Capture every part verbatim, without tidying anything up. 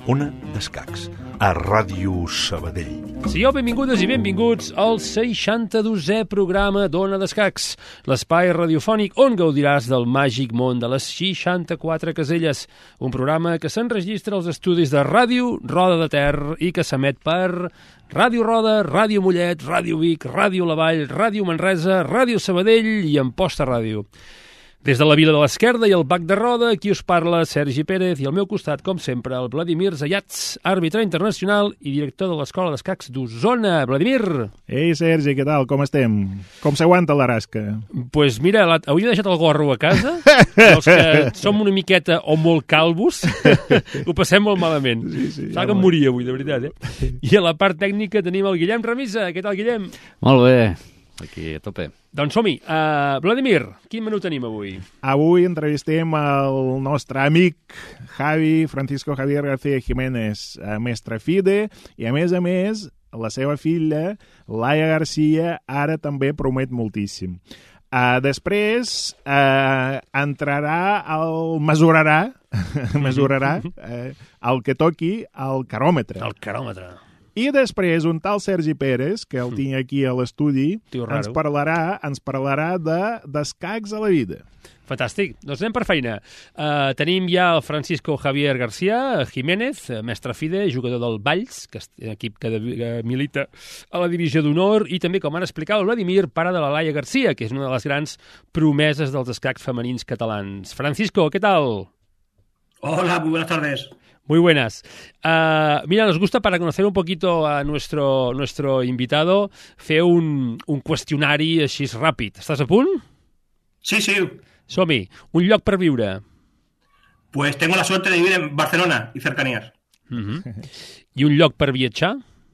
Ona d'Escacs, a Ràdio Sabadell. Sigueu benvingudes i benvinguts al seixanta-dosè programa d'Ona d'Escacs, l'espai radiofònic on gaudiràs del màgic món de les seixanta-quatre caselles, un programa que s'enregistra als estudis de Ràdio Roda de Ter i que s'emet per Ràdio Roda, Ràdio Mollet, Ràdio Vic, Ràdio La Vall, Ràdio Manresa, Ràdio Sabadell i Amposta Ràdio. Des de la Vila de l'Esquerda i el Bac de Roda, aquí us parla Sergi Pérez i al meu costat, com sempre, el Vladimir Zayats, àrbitre internacional i director de l'Escola d'Escacs d'Osona. Vladimir! Ei, Sergi, què tal? Com estem? Com s'aguanta la rasca? Doncs pues mira, la... hauria deixat el gorro a casa. Els que som una miqueta o molt calvos, ho passem molt malament. Sí, sí, Sap ja que em moria avui, de veritat, eh? I a la part tècnica tenim el Guillem Remisa. Què tal, Guillem? Molt bé. Aquí, a tope. Doncs som-hi. Uh, Vladimir, quin menú tenim avui? Avui entrevistem el nostre amic Javi, Francisco Javier García Jiménez, mestre FIDE, i a més a més, la seva filla, Laia García, ara també promet moltíssim. Uh, després uh, entrarà, el, mesurarà, mesurarà uh, el que toqui al caròmetre. El caròmetre. I després un tal Sergi Pérez, que el tinc aquí a l'estudi, ens parlarà, ens parlarà de, d'escacs a la vida. Fantàstic. Doncs anem per feina. Uh, tenim ja el Francisco Javier García Jiménez, mestre FIDE, jugador del Valls, que és equip que, de, que milita a la divisió d'honor, i també, com han explicat, el Vladimir, pare de la Laia García, que és una de les grans promeses dels escacs femenins catalans. Francisco, ¿qué tal? Hola, muy buenas tardes. Muy buenas. Uh, mira, nos gusta, para conocer un poquito a nuestro, nuestro invitado, fer un, un qüestionari així ràpid. Estàs a punt? Sí, sí. Som-hi. Un lloc per viure. Pues tengo la suerte de vivir en Barcelona y cercanías. Uh-huh. I un lloc per viatjar?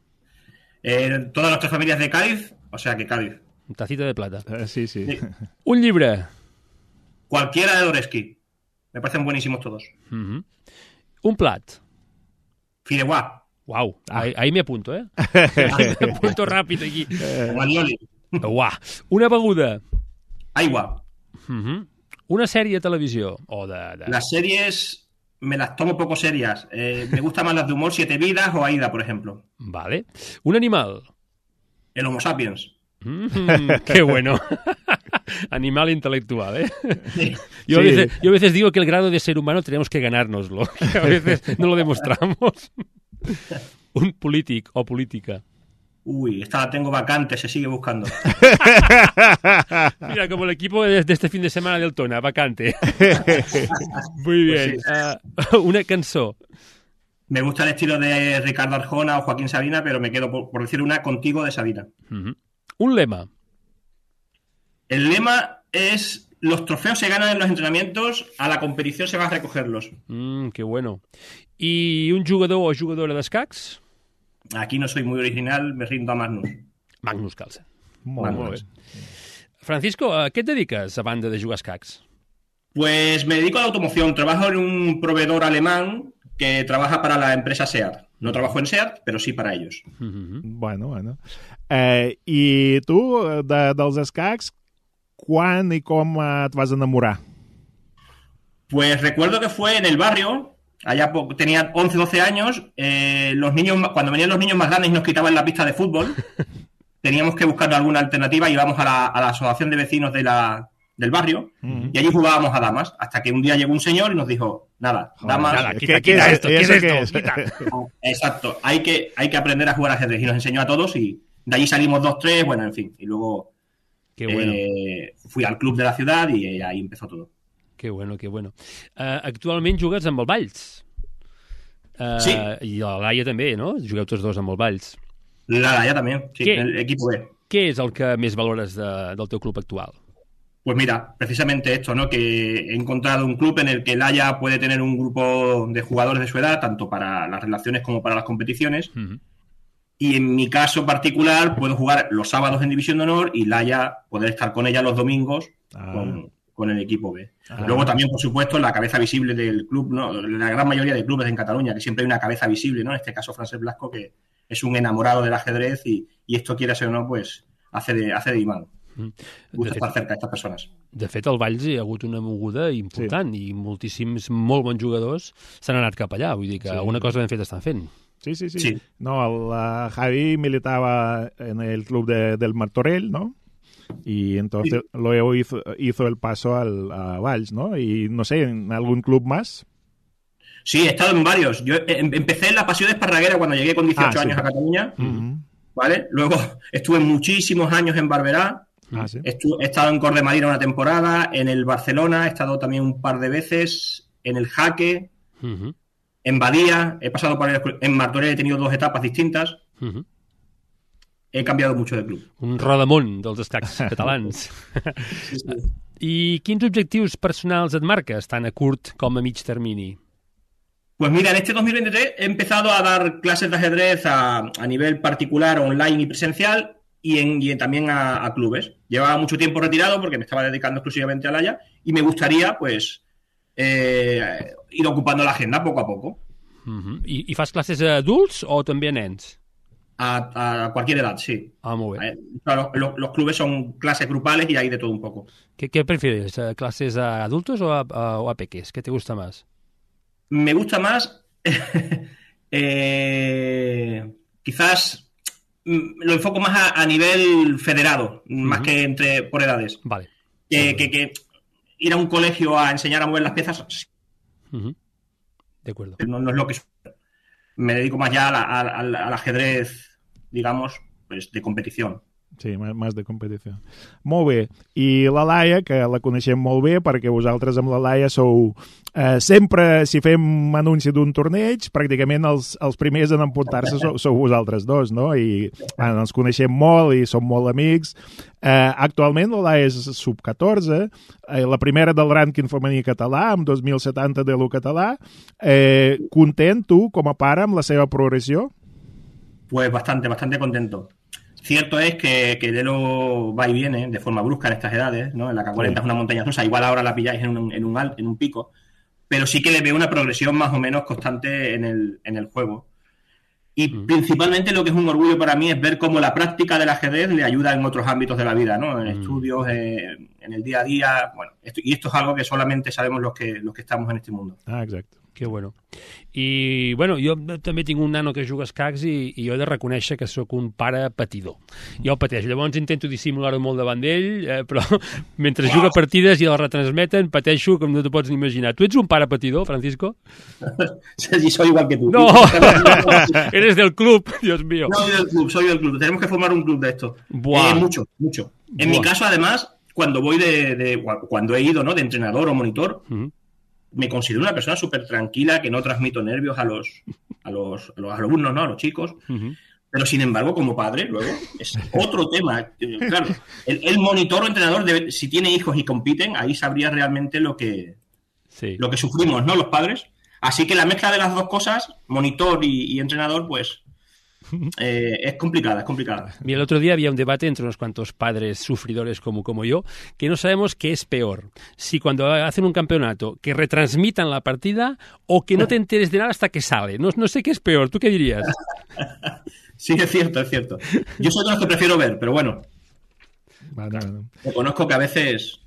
Eh, todas nuestras familias de Cádiz, o sea que Cádiz. Tacita de plata. Uh, sí, sí, sí. Un llibre? Cualquiera de Dostoyevski. Me parecen buenísimos todos. Uh-huh. Un plat? Fideuà. Uau, ah. ahí, ahí me apunto, eh? Me apunto ràpid aquí. Guanyoli. Uau. Una beguda? Aigua. Uh-huh. Una sèrie de televisió? O de, de... Las series me las tomo poco serias. Eh, me gustan más las de humor, Siete Vidas o Aida, por ejemplo. Vale. Un animal? El Homo sapiens. Mm, qué bueno. Animal intelectual, ¿eh? Sí. Yo, sí. A veces, yo a veces digo que el grado de ser humano tenemos que ganárnoslo, que a veces no lo demostramos. Un polític o política. Uy, esta la tengo vacante, se sigue buscando. Mira, como el equipo de, de este fin de semana del Tona, vacante. Muy bien. Pues sí. uh, una cançó. Me gusta el estilo de Ricardo Arjona o Joaquín Sabina, pero me quedo, por, por decir una, Contigo de Sabina. Uh-huh. Un lema. El lema es: los trofeos se ganan en los entrenamientos, a la competición se va a recogerlos. Mm, qué bueno. ¿Y un jugador o jugadora d'escacs? Aquí no soy muy original, me rindo a Magnus. Magnus Carlsen. Molt, molt bé. Francisco, a què et dediques a banda de jugar a escacs? Pues me dedico a la automoción. Trabajo en un proveedor alemán que trabaja para la empresa SEAT. No trabajo en SEAT, pero sí para ellos. Uh-huh. Bueno, bueno. Eh, I tu, de, dels escacs, quan i com et vas enamorar? Pues recuerdo que fue en el barrio, allá tenía once, doce años, eh, los niños, cuando venían los niños más grandes y nos quitaban la pista de fútbol, teníamos que buscar alguna alternativa y íbamos a la, a la asociación de vecinos de la, del barrio uh-huh. y allí jugábamos a damas, hasta que un día llegó un señor y nos dijo, nada, damas... Nada, quita, quita esto, ¿qué es esto? Quita. Exacto, hay que, hay que aprender a jugar al ajedrez y nos enseñó a todos y de allí salimos dos, tres, bueno, en fin, y luego... Qué bueno. Eh, fui al club de la ciudad y ahí empezó todo. Qué bueno, qué bueno. Uh, actualment jugues amb el Valls. Uh, sí. I la Laia també, no? Jugueu tots dos amb el Valls. La Laia també, sí, ¿Qué? el equipo B. Què és el que més valores de, del teu club actual? Pues mira, precisamente esto, ¿no? Que he encontrado un club en el que Laia puede tener un grupo de jugadores de su edad, tanto para las relaciones como para las competiciones. Uh-huh. Y en mi caso particular puedo jugar los sábados en División de Honor y Laia poder estar con ella los domingos ah. con, con el equipo B. Ah. Luego también, por supuesto, la cabeza visible del club, ¿no? La gran mayoría de clubes en Cataluña, que siempre hay una cabeza visible, ¿no? En este caso, Francesc Blasco, que es un enamorado del ajedrez y, y esto, quiera ser o no, pues hace de, hace de imán. Mm. Gusta estar cerca de estas persones. De fet, al Valls hi ha hagut una moguda important sí. i moltíssims, molt bons jugadors s'han anat cap allà. Vull dir que sí. alguna cosa ben feta estan fent. Sí, sí, sí. sí. No, el uh, Javi militaba en el club de, del Martorell, ¿no? Y entonces sí. luego hizo, hizo el paso al, a Valls, ¿no? Y no sé, ¿en algún club más? Sí, he estado en varios. Yo empecé en la Pasión Esparraguera cuando llegué con dieciocho ah, sí. años a Cataluña, uh-huh. ¿vale? Luego estuve muchísimos años en Barberá, ah, ¿sí? Estuve, he estado en Cor de Marina una temporada, en el Barcelona he estado también un par de veces, en el Jaque, uh-huh. en Badía, he pasado por el, en Martorell he tenido dos etapas distintas. Uh-huh. He cambiado mucho de club. Un rodamón dels escacs catalans. Sí, sí. I quins objectius personals et marques, tant a curt com a mig termini? Pues mira, en este dos mil veintitrés he empezado a dar clases de ajedrez a, a nivel particular, online y presencial, y, en, y en, también a, a clubes. Llevaba mucho tiempo retirado porque me estaba dedicando exclusivamente al Haya y me gustaría, pues, eh, ir ocupando la agenda poco a poco. Uh-huh. I, I fas classes a adults o també a nens? A, a cualquier edad, sí. Ah, muy bien. Eh, claro, los, los clubes son clases grupales y hay de todo un poco. ¿Qué, qué prefieres? ¿Clases a adultos o a, a, o a peques? ¿Qué te gusta más? Me gusta más, eh, quizás lo enfoco más a, a nivel federado, uh-huh. más que entre por edades. Vale. Que, vale. que, que ir a un colegio a enseñar a mover las piezas, uh-huh. De acuerdo. No, no es lo que me dedico más ya a la, a, a, al ajedrez, digamos, pues de competició. Sí, més de competició. Molt bé. I la Laia, que la coneixem molt bé, perquè vosaltres amb la Laia sou... Eh, sempre, si fem anunci d'un torneig, pràcticament els, els primers en emportar-se sou, sou vosaltres dos, no? I bueno, ens coneixem molt i som molt amics. Eh, actualment la Laia és sub catorze, eh, la primera del rànquing femení català, amb dos mil setanta de l'U català. Eh, content, tu, com a pare, amb la seva progressió? Pues bastante, bastante contento. Cierto es que, que Lelo va y viene de forma brusca en estas edades, ¿no? En la K cuarenta sí. Es una montaña rusa, igual ahora la pilláis en un, en un, alt, en un pico, pero sí que le veo una progresión más o menos constante en el, en el juego. Y mm. principalmente lo que es un orgullo para mí es ver cómo la práctica del ajedrez le ayuda en otros ámbitos de la vida, ¿no? En mm. estudios, eh, en el día a día, bueno, esto, y esto es algo que solamente sabemos los que, los que estamos en este mundo. Ah, exacte. Que bueno. I, bueno, jo també tinc un nano que juga a escacs i, i jo he de reconèixer que sóc un pare patidor. Jo el pateix. Llavors intento dissimular-ho molt davant d'ell, eh, però mentre juga partides i el retransmeten, pateixo com no t'ho pots ni imaginar. Tu ets un pare patidor, Francisco? Sí, soy igual que tú. No, eres del club, Dios mío. No, soy del club, soy del club. Tenemos que formar un club de esto. Eh, mucho, mucho. En Buah. mi caso, además, cuando voy de, de, cuando he ido, ¿no? De entrenador o monitor, uh-huh. me considero una persona súper tranquila, que no transmito nervios a los, a los, a los alumnos, ¿no? A los chicos. Uh-huh. Pero, sin embargo, como padre, luego, es otro tema. Claro, el, el monitor o entrenador, debe, si tiene hijos y compiten, ahí sabría realmente lo que, sí. lo que sufrimos, ¿no? Los padres. Así que la mezcla de las dos cosas, monitor y, y entrenador, pues... Eh, es complicada, es complicada. Mira, el otro día había un debate entre unos cuantos padres sufridores como, como yo, que no sabemos qué es peor. Si cuando hacen un campeonato, que retransmitan la partida o que no te enteres de nada hasta que sale. No, no sé qué es peor. ¿Tú qué dirías? Sí, es cierto, es cierto. Yo soy de los que prefiero ver, pero bueno. Vale, vale. Reconozco que a veces...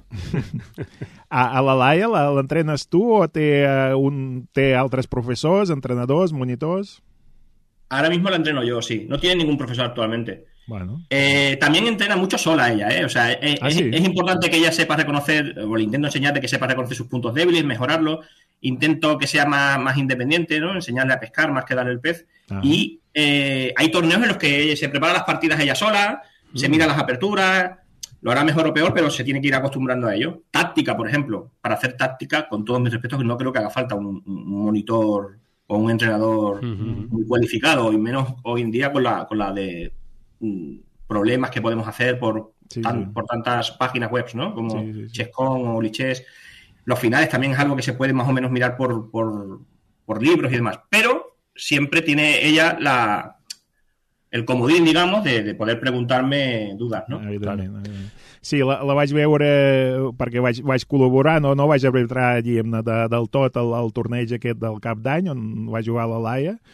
A, a la Laia l'entrenes tu o té, un, té altres professors, entrenadors, monitors? Ahora mismo la entreno yo, sí. No tiene ningún profesor actualmente. Bueno. Eh, también entrena mucho sola ella, ¿eh? O sea, eh, ¿Ah, es, sí? es importante que ella sepa reconocer, o le intento enseñar de que sepa reconocer sus puntos débiles, mejorarlos. Intento que sea más, más independiente, ¿no? Enseñarle a pescar más que darle el pez. Ajá. Y eh, hay torneos en los que se prepara las partidas ella sola, mm. se mira las aperturas, lo hará mejor o peor, pero se tiene que ir acostumbrando a ello. Táctica, por ejemplo. Para hacer táctica, con todos mis respetos, no creo que haga falta un, un monitor... o un entrenador uh-huh. muy cualificado, y menos hoy en día con la, con la de mm, problemas que podemos hacer por, sí, tan, sí. por tantas páginas web, ¿no? Como sí, sí, sí. Chess.com o Lichess. Los finales también es algo que se puede más o menos mirar por, por, por libros y demás. Pero siempre tiene ella la el comodín, digamos, de, de poder preguntarme dudas, no? Evidentment, evidentment. Sí, la, la vaig veure perquè vaig, vaig col·laborar, no, no vaig arbitrar, diguem-ne, de, del tot el, el torneig aquest del cap d'any, on va jugar la Laia,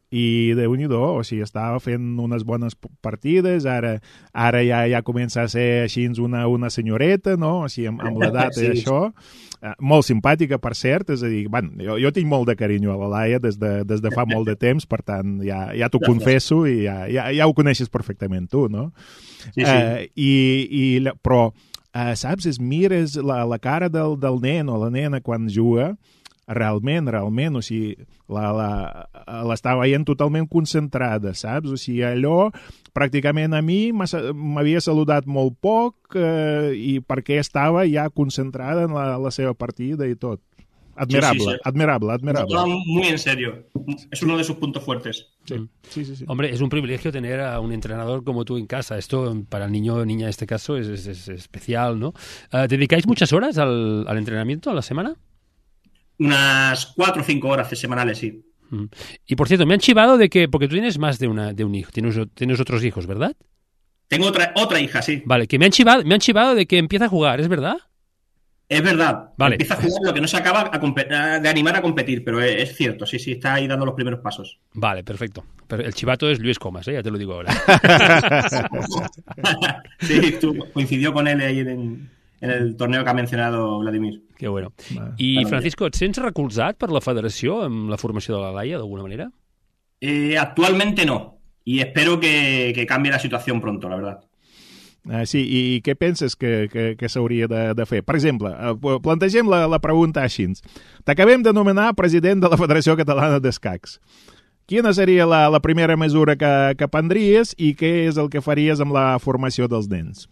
i Déu-n'hi-do, o sigui, estava fent unes bones partides, ara, ara ja, ja comença a ser així una, una senyoreta, no? O sigui, amb, amb l'edat sí. i això. Uh, molt simpàtica, per cert, és a dir, bueno, jo, jo tinc molt de carinyo a la Laia des de, des de fa molt de temps, per tant, ja, ja t'ho confesso i ja, ja, ja ho coneixes perfectament tu, no? Sí, sí. Uh, i, i, però, uh, saps, es mires la, la cara del, del nen o la nena quan juga, realment, realment, o sigui, l'estava veient totalment concentrada, saps? O sigui, allò, pràcticament a mi m'havia saludat molt poc eh, i perquè estava ja concentrada en la, la seva partida i tot. Admirable, sí, sí, sí. admirable, admirable. Lo toma muy en serio. Es uno de sus puntos fuertes. Sí. Sí, sí, sí. Hombre, es un privilegio tener a un entrenador como tú en casa. Esto, para el niño o niña en este caso, es, es, es especial, ¿no? Uh, ¿Dedicáis muchas horas al, al entrenamiento a la semana? Unas cuatro o cinco horas semanales, sí. Mm. Y por cierto, me han chivado de que, porque tú tienes más de una de un hijo, tienes, tienes otros hijos, ¿verdad? Tengo otra otra hija, sí. Vale, que me han chivado, me han chivado de que empieza a jugar, ¿es verdad? Es verdad. Vale. Empieza a jugar, lo que no se acaba a de animar a competir, pero es cierto, sí, sí, está ahí dando los primeros pasos. Vale, perfecto. Pero el chivato es Luis Comas, ¿eh? Ya te lo digo ahora. Sí, tú, coincidió con él ahí en, en el torneo que ha mencionado Vladimir. Que bueno. I, Francisco, et sents recolzat per la federació amb la formació de la Laia, d'alguna manera? Eh, actualmente no. Y espero que, que cambie la situación pronto, la verdad. Uh, sí, i què penses que, que, que s'hauria de, de fer? Per exemple, uh, plantegem la, la pregunta així. T'acabem de nomenar president de la Federació Catalana d'Escacs. Quina seria la, la primera mesura que, que prendries i què és el que faries amb la formació dels nens?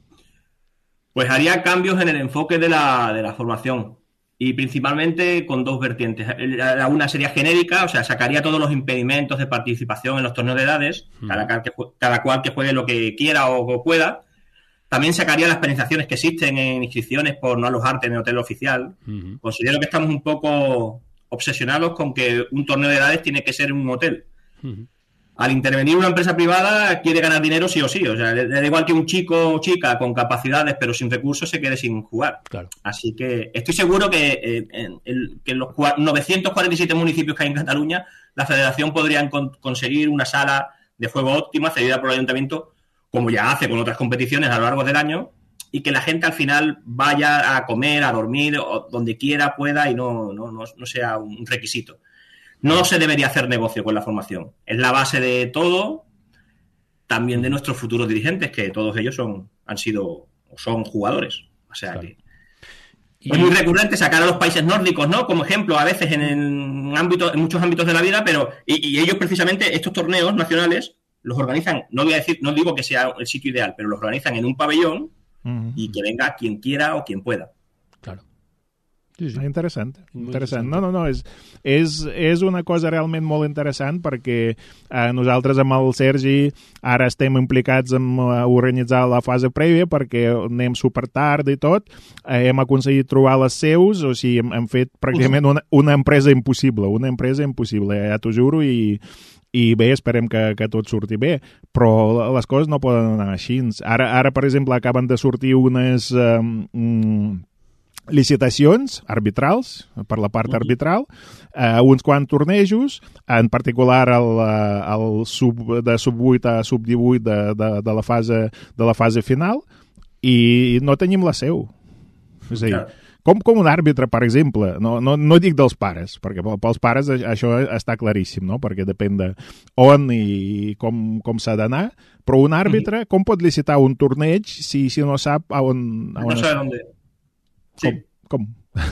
Pues haría cambios en el enfoque de la, de la formación y principalmente con dos vertientes. La una sería genérica, o sea, sacaría todos los impedimentos de participación en los torneos de edades, mm. cada, cada, cada cual que juegue lo que quiera o, o pueda. También sacaría las penalizaciones que existen en inscripciones por no alojarte en el hotel oficial. Mm-hmm. Considero que estamos un poco obsesionados con que un torneo de edades tiene que ser un hotel. Mm-hmm. Al intervenir una empresa privada quiere ganar dinero sí o sí. O sea, le da igual que un chico o chica con capacidades pero sin recursos se quede sin jugar. Claro. Así que estoy seguro que, eh, en, el, que en los novecientos cuarenta y siete municipios que hay en Cataluña la federación podría con, conseguir una sala de juego óptima cedida por el ayuntamiento, como ya hace con otras competiciones a lo largo del año, y que la gente al final vaya a comer, a dormir, o donde quiera, pueda, y no, no, no, no sea un requisito. No se debería hacer negocio con la formación. Es la base de todo, también de nuestros futuros dirigentes, que todos ellos son han sido o son jugadores. O sea claro. que y... es muy recurrente sacar a los países nórdicos, ¿no? Como ejemplo, a veces en, en, ámbito, en muchos ámbitos de la vida, pero y, y ellos precisamente estos torneos nacionales los organizan, no voy a decir, no digo que sea el sitio ideal, pero los organizan en un pabellón uh-huh. y que venga quien quiera o quien pueda. Claro. Sí, sí. Ah, interessant, interessant. No, no, no, és, és, és una cosa realment molt interessant perquè eh, nosaltres amb el Sergi ara estem implicats en uh, organitzar la fase prèvia perquè anem super tard i tot, eh, hem aconseguit trobar les seus, o sigui, hem, hem fet pràcticament una, una empresa impossible, una empresa impossible, ja t'ho juro, i i bé, esperem que, que tot surti bé, però les coses no poden anar així. Ara, ara per exemple, acaben de sortir unes eh, mm, licitacions arbitrals, per la part arbitral, eh, uns quants tornejos, en particular el, el sub, de sub vuit a sub divuit de, de, de, la fase, de la fase final, i no tenim la seu. És a dir, com, com un àrbitre, per exemple, no, no, no dic dels pares, perquè pels pares això està claríssim, no? Perquè depèn de on i com, com s'ha d'anar, però un àrbitre, com pot licitar un torneig si, si no sap a on... A on no sabe dónde... Sí. Com? com?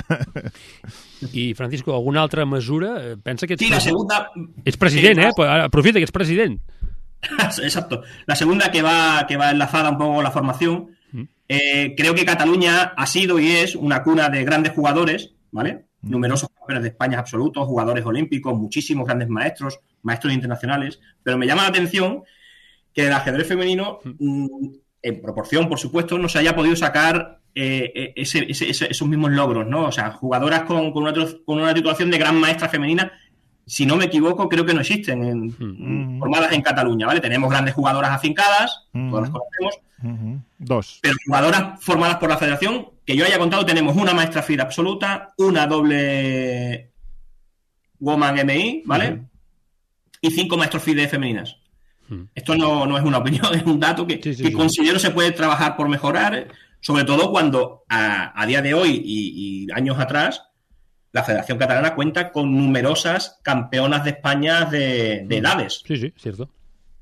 I, Francisco, alguna altra mesura? Pensa que ets, sí, la segunda... ets president, sí, eh? Pues aprofita que ets president. Exacto. La segunda que va, que va enlazada un poco con la formación. Eh, creo que Cataluña ha sido y es una cuna de grandes jugadores, ¿vale? Mm. Numerosos campeones de España absolutos, jugadores olímpicos, muchísimos grandes maestros, maestros internacionales, pero me llama la atención que el ajedrez femenino, mm, en proporción, por supuesto, no se haya podido sacar eh, ese, ese, esos mismos logros, ¿no? O sea, jugadoras con, con, una, con una titulación de gran maestra femenina, si no me equivoco, creo que no existen en, mm. formadas en Cataluña, ¿vale? Tenemos grandes jugadoras afincadas, mm. todas las conocemos, Uh-huh. Dos. Pero jugadoras formadas por la federación, que yo haya contado, tenemos una maestra F I D absoluta, una doble Woman M I, ¿vale? Uh-huh. y cinco maestros FIDE femeninas. Hmm. Esto no, no es una opinión, es un dato que, sí, sí, que sí. considero se puede trabajar por mejorar, sobre todo cuando a, a día de hoy y, y años atrás la Federación Catalana cuenta con numerosas campeonas de España de, de edades. Sí, sí, cierto.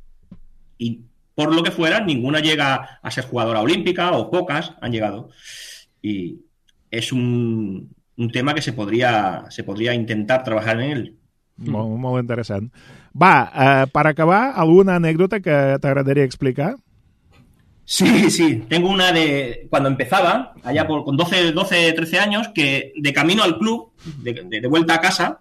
Y por lo que fuera, ninguna llega a ser jugadora olímpica, o pocas han llegado. Y es un, un tema que se podria, se podria intentar treballar en ell. Molt, molt interessant. Va, eh, per acabar, alguna anècdota que t'agradaria explicar? Sí, sí. Tengo una de cuando empezaba, allá por, con doce, doce, trece años, que de camino al club, de, de, de vuelta a casa,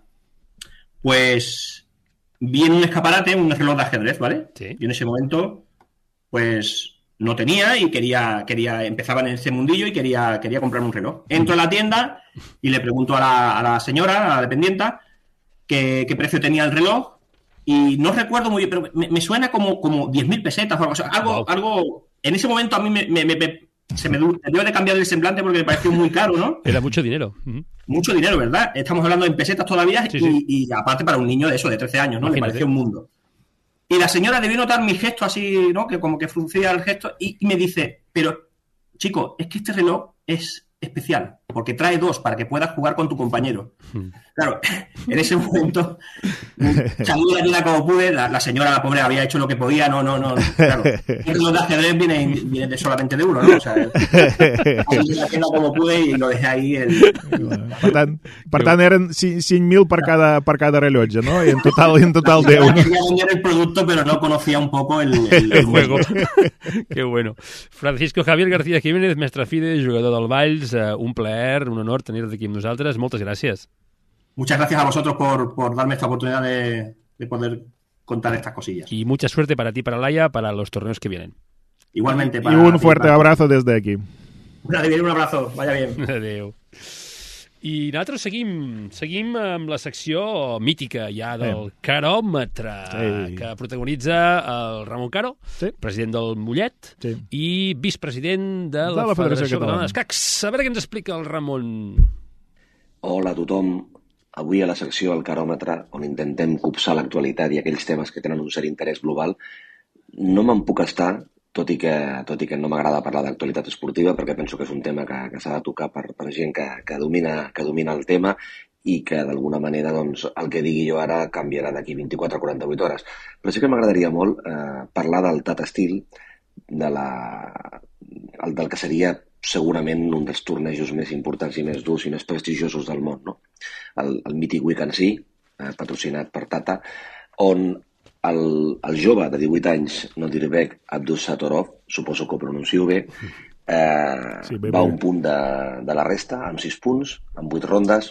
pues vi en un escaparate un reloj de ajedrez, ¿vale? Sí. Y en ese momento, pues no tenía y quería, quería empezaba en ese mundillo y quería, quería comprarme un reloj. Entro a la tienda y le pregunto a la, a la señora, a la dependienta, qué, qué precio tenía el reloj. Y no recuerdo muy bien, pero me, me suena como, como diez mil pesetas o algo, o sea, algo, wow. algo. En ese momento a mí me, me, me, se me dio de cambiar el semblante porque me pareció muy caro, ¿no? Era mucho dinero. Uh-huh. Mucho dinero, ¿verdad? Estamos hablando en pesetas todavía sí, y, sí. y aparte para un niño de eso, de trece años, ¿no? Imagínate. Le pareció un mundo. Y la señora debió notar mi gesto así, ¿no? Que como que fruncía el gesto y, y me dice, pero, chico, es que este reloj es especial, porque trae dos para que puedas jugar con tu compañero. Hmm. Claro, en ese momento salí de la tienda como pude, la, la señora, la pobre, había hecho lo que podía, no, no, no, claro. Los de ajedrez vienen, vienen de solamente de uno, ¿no? O sea, salí de la tienda como pude y lo dejé ahí. El... Per tant, per tant eren cinc mil per cada, per cada rellotge, no? I en total, en total deu. Quería vender el producto, pero no conocía un poco el, el, el juego. Qué bueno. Francisco Javier García Jiménez, mestre FIDE, jugador del Valls, uh, un plaer, un honor tenir-te aquí amb nosaltres. Moltes gràcies. Muchas gracias a vosotros por, por darme esta oportunidad de, de poder contar estas cosillas. Y mucha suerte para ti, para Laia, para los torneos que vienen. Igualmente. Para y un fuerte abrazo desde aquí. Un abrazo, vaya bien. Adéu. I nosaltres seguim, seguim amb la secció mítica ja del sí. Caròmetre, sí. que protagonitza el Ramon Caro, sí. president del Mollet, sí. i vicepresident de la, de la Federació, Federació Catalana d'Escacs. A veure què ens explica el Ramon. Hola a tothom. Avui a la secció del Caròmetre, on intentem copsar l'actualitat i aquells temes que tenen un cert interès global, no me'n puc estar, tot i que, tot i que no m'agrada parlar d'actualitat esportiva, perquè penso que és un tema que, que s'ha de tocar per, per gent que, que, domina, que domina el tema i que d'alguna manera doncs, el que digui jo ara canviarà d'aquí vint-i-quatre a quaranta-vuit hores. Però sí que m'agradaria molt eh, parlar del Tata Steel, de la, el, del que seria segurament un dels tornejos més importants i més durs i més prestigiosos del món, no? El, el mític Weekend Sea, eh, patrocinat per Tata, on el, el jove de divuit anys, Nodirbek Abdusattorov, suposo que ho pronuncio bé, eh, sí, bé, va a un punt de, de la resta, amb sis punts, amb vuit rondes,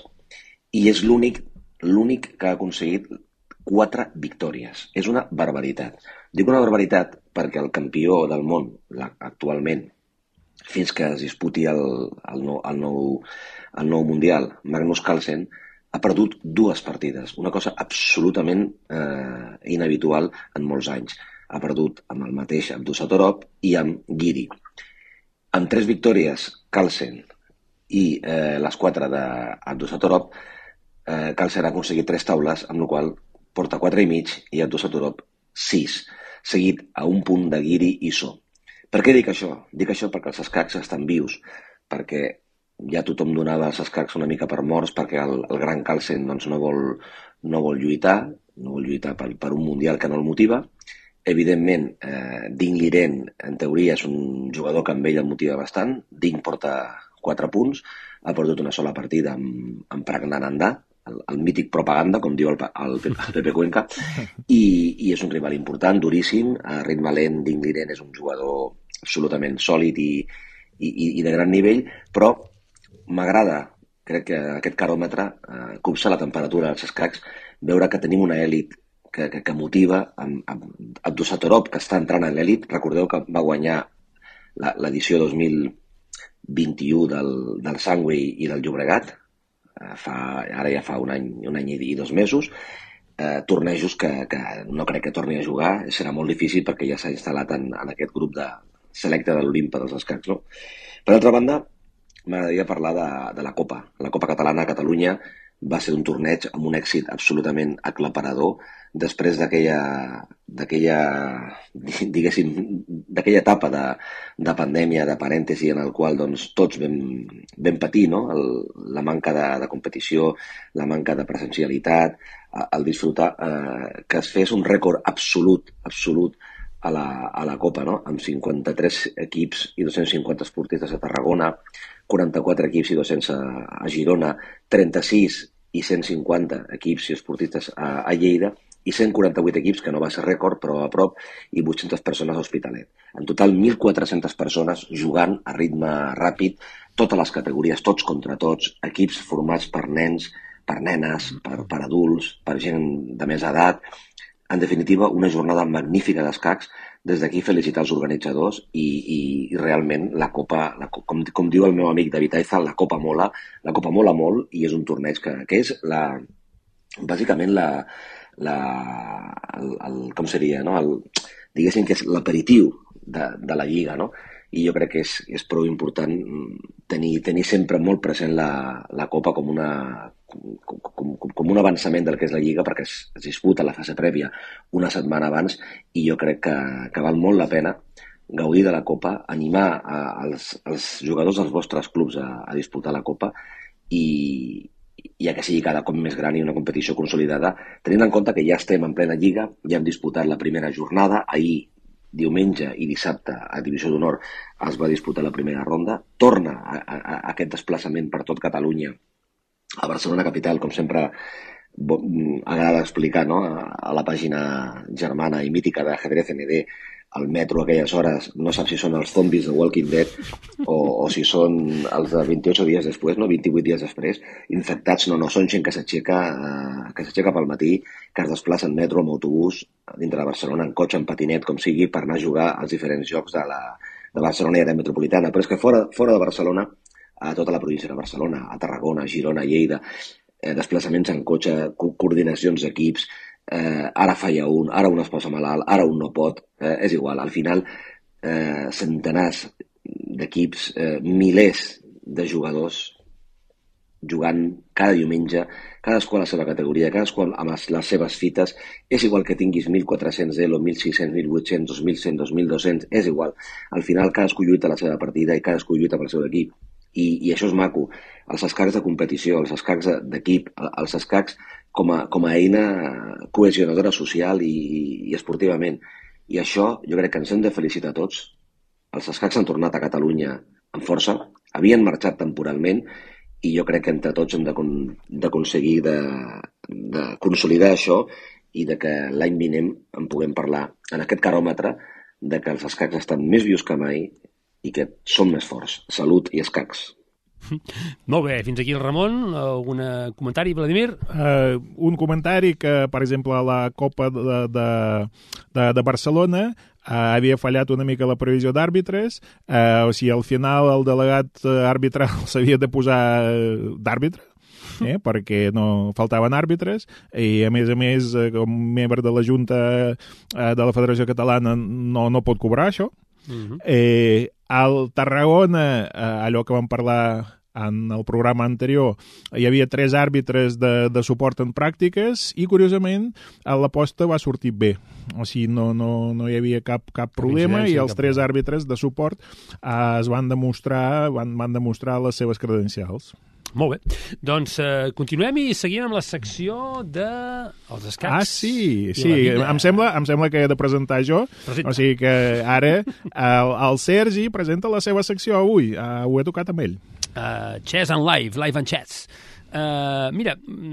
i és l'únic l'únic que ha aconseguit quatre victòries. És una barbaritat. Dic una barbaritat perquè el campió del món, la, actualment, fins que es disputi el, el, nou, el, nou, el nou Mundial, Magnus Carlsen, ha perdut dues partides, una cosa absolutament eh, inhabitual en molts anys. Ha perdut amb el mateix Abdusattorov i amb Giri. Amb tres victòries, Carlsen i eh, les quatre d'Abdusattorov, eh, Carlsen ha aconseguit tres taules, amb la qual porta quatre i mig i Abdusattorov sis, seguit a un punt de Giri i So. Per què dic això? Dic això perquè els escacs estan vius, perquè ja tothom donava els escacs una mica per morts, perquè el, el gran Carlsen doncs, no, vol, no vol lluitar, no vol lluitar per, per un mundial que no el motiva. Evidentment, eh, Ding Liren, en teoria, és un jugador que amb ell el motiva bastant. Ding porta quatre punts, ha perdut una sola partida amb, amb Pragnanandà, el, el mític propaganda, com diu el, el, el Pepe Cuenca, i, i és un rival important, duríssim, a ritme lent. Ding Liren és un jugador absolutament sòlid i, i, i de gran nivell, però m'agrada, crec que aquest caròmetre, eh, copsar la temperatura dels escacs, veure que tenim una èlit que, que, que motiva, amb, amb Abdusattorov, que està entrant en l'èlit. Recordeu que va guanyar l'edició dos mil vint-i-u del, del Sangway i del Llobregat, eh, fa, ara ja fa un any, un any i dos mesos, eh, tornejos que, que no crec que torni a jugar, serà molt difícil perquè ja s'ha instal·lat en, en aquest grup de selecte de l'Olimpa dels escacs, no? Per altra banda, m'agradaria parlar de, de la Copa, la Copa Catalana a Catalunya, va ser un torneig amb un èxit absolutament aclaparador. Després d'aquella, d'aquella, diguéssim, d'aquella etapa de, de pandèmia, de parèntesi, en el qual doncs, tots vam, vam patir, no? el, la manca de, de competició, la manca de presencialitat, el disfrutar, eh, que es fes un rècord absolut, absolut a la, a la Copa, no? Amb cinquanta-tres equips i dos-cents cinquanta esportistes a Tarragona, quaranta-quatre equips i dos-cents a, a Girona, trenta-sis i cent cinquanta equips i esportistes a, a Lleida, i cent quaranta-vuit equips, que no va ser rècord, però a prop, i vuit-centes persones a Hospitalet. En total, mil quatre-centes persones jugant a ritme ràpid, totes les categories, tots contra tots, equips formats per nens, per nenes, per, per adults, per gent de més edat. En definitiva, una jornada magnífica d'escacs. Des d'aquí felicitar els organitzadors i, i, i realment la Copa, la, com, com diu el meu amic David Aiza, la Copa mola, la Copa mola molt i és un torneig que, que és la, bàsicament la, la, el, el, com seria, no? el, diguéssim que és l'aperitiu de, de la Lliga, no? I jo crec que és, és prou important tenir, tenir sempre molt present la, la Copa com, una, com, com, com un avançament del que és la Lliga, perquè es, es disputa la fase prèvia una setmana abans, i jo crec que, que val molt la pena gaudir de la Copa, animar a, als, als jugadors dels vostres clubs a, a disputar la Copa, i, ja que sigui cada cop més gran i una competició consolidada, tenint en compte que ja estem en plena Lliga, ja hem disputat la primera jornada, ahir, diumenge i dissabte a Divisió d'Honor es va disputar la primera ronda, torna a, a, a aquest desplaçament per tot Catalunya a Barcelona capital, com sempre agrada explicar, no? a, a la pàgina germana i mítica d'Ajedrez N D, al metro a aquelles hores no sap si són els zombis de Walking Dead o, o si són els de vint-i-ocho dies després, no? vint-i-vuit dies després, infectats. No, no, són gent que s'aixeca eh, que s'aixeca pel matí, que es desplaça en metro, en autobús, dintre de Barcelona, en cotxe, en patinet, com sigui, per anar a jugar als diferents jocs de, la, de Barcelona i de metropolitana. Però és que fora, fora de Barcelona, a tota la província de Barcelona, a Tarragona, a Girona, a Lleida, eh, desplaçaments en cotxe, co coordinacions d'equips, Eh, ara falla un, ara un es posa malalt, ara un no pot, eh, és igual, al final eh, centenars d'equips, eh, milers de jugadors jugant cada diumenge, cadascú a la seva categoria, cadascú amb les, les seves fites, és igual que tinguis mil quatre-cents elo, mil sis-cents, mil vuit-cents, dos mil cent, dos mil dos-cents, és igual, al final cadascú lluita la seva partida i cadascú lluita pel seu equip. I, i això és maco, els escacs de competició, els escacs d'equip, els escacs com a, com a eina cohesionadora social i, i esportivament. I això jo crec que ens hem de felicitar tots. Els escacs han tornat a Catalunya amb força, havien marxat temporalment i jo crec que entre tots hem d'aconseguir de, de consolidar això i de que l'any vinent en puguem parlar en aquest caròmetre de que els escacs estan més vius que mai i que som més forts. Salut i escacs. Molt bé, fins aquí el Ramon. Algun comentari, Vladimir? Uh, un comentari que, per exemple, a la Copa de, de, de, de Barcelona uh, havia fallat una mica la previsió d'àrbitres, uh, o sigui, al final el delegat arbitral s'havia de posar d'àrbitre, eh, perquè no faltaven àrbitres, i a més a més, com membre de la Junta uh, de la Federació Catalana no, no pot cobrar això. Uh-huh. eh, al Tarragona, eh, allò que vam parlar en el programa anterior, hi havia tres àrbitres de, de suport en pràctiques i, curiosament, l'aposta va sortir bé. O sigui, no, no, no hi havia cap, cap problema i els tres àrbitres de suport eh, es van demostrar, van, van demostrar les seves credencials. Molt bé. Doncs eh, continuem i seguim amb la secció de els escacs. Ah, sí, sí. Em sembla, em sembla que he de presentar jo. Presenta. O sigui que ara el, el Sergi presenta la seva secció avui. Uh, ho he tocat amb ell. Uh, Chess and Live, Live and Chess. Uh, mira,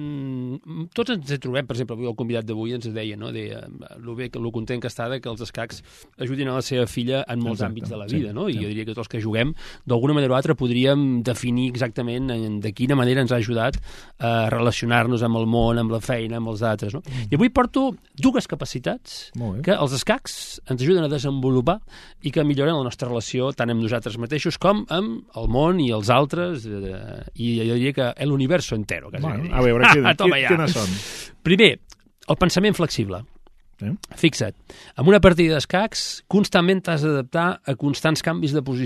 mm, tots ens trobem, per exemple, el convidat d'avui ens deia, no?, de lo bé, lo content que està de que els escacs ajudin a la seva filla en molts Exacte, àmbits de la vida, sí, no? I sí. Jo diria que tots els que juguem, d'alguna manera o altra, podríem definir exactament de quina manera ens ha ajudat a relacionar-nos amb el món, amb la feina, amb els altres, no? Mm. I avui porto dues capacitats que els escacs ens ajuden a desenvolupar i que milloren la nostra relació tant amb nosaltres mateixos com amb el món i els altres, eh, i jo diria que l'univers entero. Bueno, a veure, quines, quines són? Primer, el pensament flexible. Sí. Fixa't, amb una partida d'escacs constantment t'has d'adaptar a constants canvis de posició.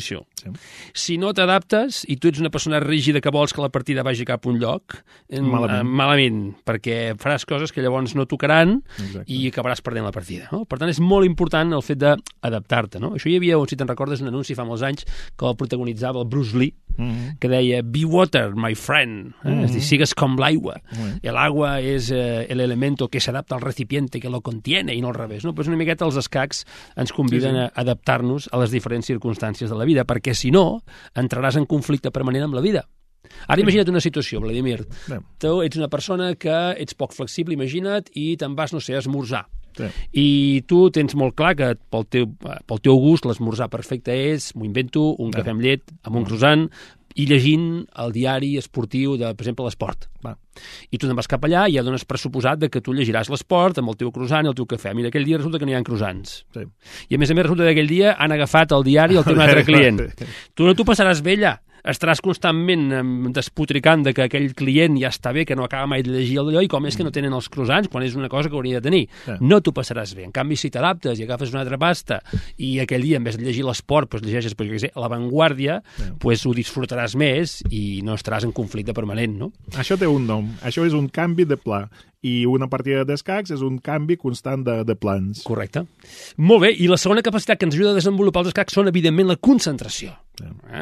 Sí. Si no t'adaptes i tu ets una persona rígida que vols que la partida vagi cap a un lloc, Malament. eh, malament, perquè faràs coses que llavors no tocaran Exacte. i acabaràs perdent la partida. No? Per tant, és molt important el fet d'adaptar-te. No? Això hi havia, si te'n recordes, un anunci fa molts anys que el protagonitzava el Bruce Lee, Mm-hmm. que deia, be water, my friend. Eh? Mm-hmm. És dir, sigues com l'aigua. Mm-hmm. El agua és eh, el elemento que s'adapta al recipiente que lo contiene i no al revés. No? Pues una miqueta els escacs ens conviden Sí, sí. a adaptar-nos a les diferents circumstàncies de la vida, perquè si no, entraràs en conflicte permanent amb la vida. Ara imagina't una situació, Vladimir. Bé. Tu ets una persona que ets poc flexible, imagina't, i te'n vas, no sé, a esmorzar. Sí. I tu tens molt clar que pel teu, pel teu gust l'esmorzar perfecte és, m'ho invento, un Va. cafè amb llet, amb un croissant, i llegint el diari esportiu de, per exemple, l'esport. Va. I tu te'n vas cap allà i ja dones per suposat de que tu llegiràs l'esport amb el teu croissant i el teu cafè. Mira, aquell dia resulta que no hi ha croissants. Sí. I a més a més resulta que aquell dia han agafat el diari i el teu un altre client. Tu no t'ho passaràs bé allà. Estaràs constantment eh, despotricant de que aquell client ja està bé, que no acaba mai de llegir allò, i com és que no tenen els croissants quan és una cosa que hauria de tenir. Sí. No t'ho passaràs bé. En canvi, si t'adaptes i agafes una altra pasta i aquell dia, en vez de llegir l'esport, doncs llegeixes, pues, jo què sé, l'avantguàrdia, Sí. pues ho disfrutaràs més i no estaràs en conflicte permanent, no? Això té un nom. Això és un canvi de pla. I una partida d'escacs és un canvi constant de, de plans. Correcte. Molt bé, i la segona capacitat que ens ajuda a desenvolupar els escacs són, evidentment, la concentració. Sí.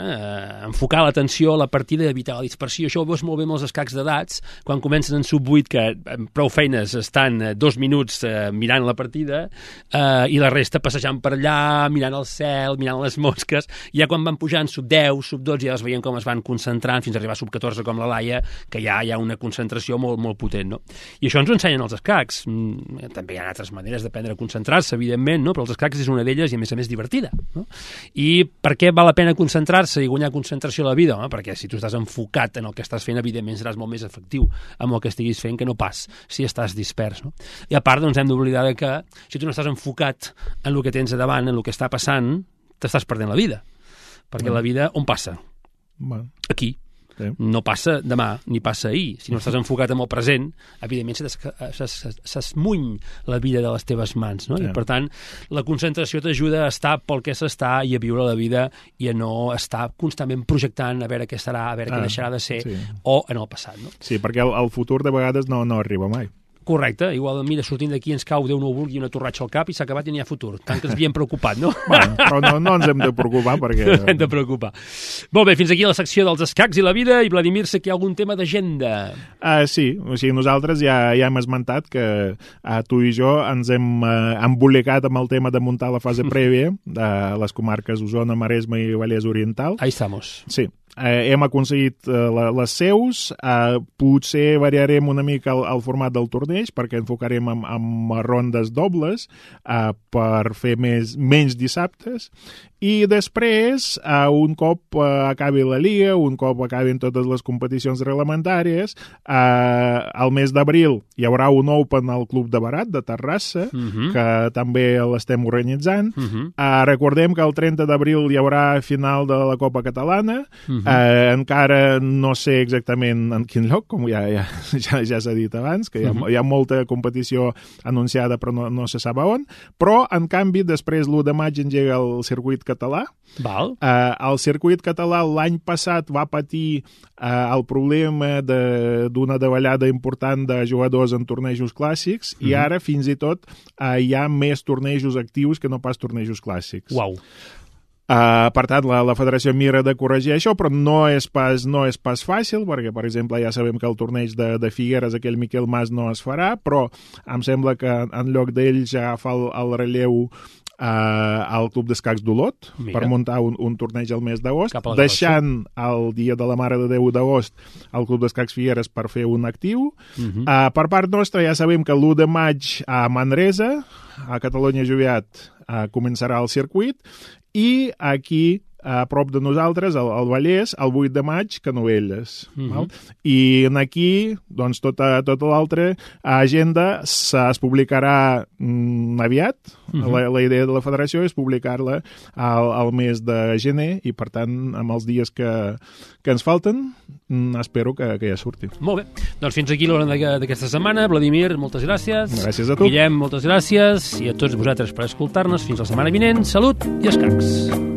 Eh, enfocar l'atenció a la partida i evitar la dispersió. Això ho veus molt bé amb els escacs d'edats, quan comencen en sub vuit, que amb prou feines estan eh, dos minuts eh, mirant la partida, eh, i la resta passejant per allà, mirant el cel, mirant les mosques. Ja quan van pujant sub deu, sub dotze, ja es veien com es van concentrant fins a arribar a sub catorze, com la Laia, que ja hi ha una concentració molt, molt potent, no? I això ens ho ensenyen els escacs. Mm, també hi ha altres maneres d'aprendre a concentrar-se, evidentment, no? Però els escacs és una d'elles i, a més a més, divertida. No? I per què val la pena concentrar-se i guanyar concentració a la vida? Home, perquè si tu estàs enfocat en el que estàs fent, evidentment seràs molt més efectiu amb el que estiguis fent que no pas si estàs dispers. No? I a part, doncs, hem d'oblidar que si tu no estàs enfocat en el que tens a davant, en el que està passant, t'estàs perdent la vida. Perquè Mm. la vida on passa? Bueno, Aquí. sí. No passa demà ni passa ahir. Si no estàs enfocat en el present, evidentment se t'es- se- se- s'esmuny la vida de les teves mans, no? Sí. I per tant, la concentració t'ajuda a estar pel que s'està i a viure la vida i a no estar constantment projectant a veure què serà, a veure què Ah, deixarà de ser, sí. o en el passat, no? Sí, perquè el, el futur de vegades no, no arriba mai. Correcte, igual, mira, sortint d'aquí ens cau Déu no ho vulgui una torratxa al cap i s'ha acabat i n'hi ha futur. Tant que ens havíem preocupat, no? Bueno, però no, no ens hem de preocupar perquè... No hem de preocupar. Molt bé, fins aquí la secció dels escacs i la vida. I Vladimir, sé que hi ha algun tema d'agenda. Uh, sí, o sigui, nosaltres ja, ja hem esmentat que uh, tu i jo ens hem uh, embolicat amb el tema de muntar la fase prèvia de les comarques Osona, Maresme i Vallès Oriental. Ahí estamos. Sí, eh, hem aconseguit eh, la, les seus, eh, potser variarem una mica el, el format del torneig perquè enfocarem amb, amb rondes dobles eh, per fer més, menys dissabtes i després, eh, un cop eh, acabi la Liga, un cop acabin totes les competicions reglamentàries, eh, al mes d'abril hi haurà un Open al Club de Barat de Terrassa, Uh -huh. que també l'estem organitzant. Uh -huh. Uh, recordem que el trenta d'abril hi haurà final de la Copa Catalana. Uh -huh. uh, encara no sé exactament en quin lloc, com ja, ja, ja, ja s'ha dit abans, que hi ha, Uh -huh. hi ha molta competició anunciada però no, no se sap a on. Però, en canvi, després l'u de maig engega el circuit català. Val. Uh, el circuit català l'any passat va patir uh, el problema de- d'una davallada important de jugadors en tornejos clàssics i ara, fins i tot, uh, hi ha més tornejos actius que no pas tornejos clàssics. Uau. Uh, per tant, la, la federació mira de corregir això, però no és pas, no és pas fàcil, perquè, per exemple, ja sabem que el torneig de, de Figueres, aquell Miquel Mas, no es farà, però em sembla que en lloc d'ell ja fa el, el relleu Uh, al Club d'Escacs d'Olot. Mira. Per muntar un, un torneig al mes d'agost, Cap a la deixant el dia de la Mare de Déu d'agost al Club d'Escacs Figueres per fer un actiu. Uh -huh. Uh, per part nostra ja sabem que l'u de maig a Manresa, a Catalunya Joviat, uh, començarà el circuit, i aquí a prop de nosaltres, al, al Vallès, el vuit de maig, Canovelles. Mhm. Val? I aquí, doncs, tota, tota l'altra agenda se- es publicarà mm, aviat. Mhm. la, la idea de la federació és publicar-la al, al mes de gener i, per tant, amb els dies que, que ens falten, mm, espero que, que ja surti. Molt bé. Doncs fins aquí l'hora d'aqu- d'aquesta setmana. Vladimir, moltes gràcies. Gràcies a tu. Guillem, moltes gràcies. I a tots vosaltres per escoltar-nos. Fins la setmana vinent. Salut i escacs.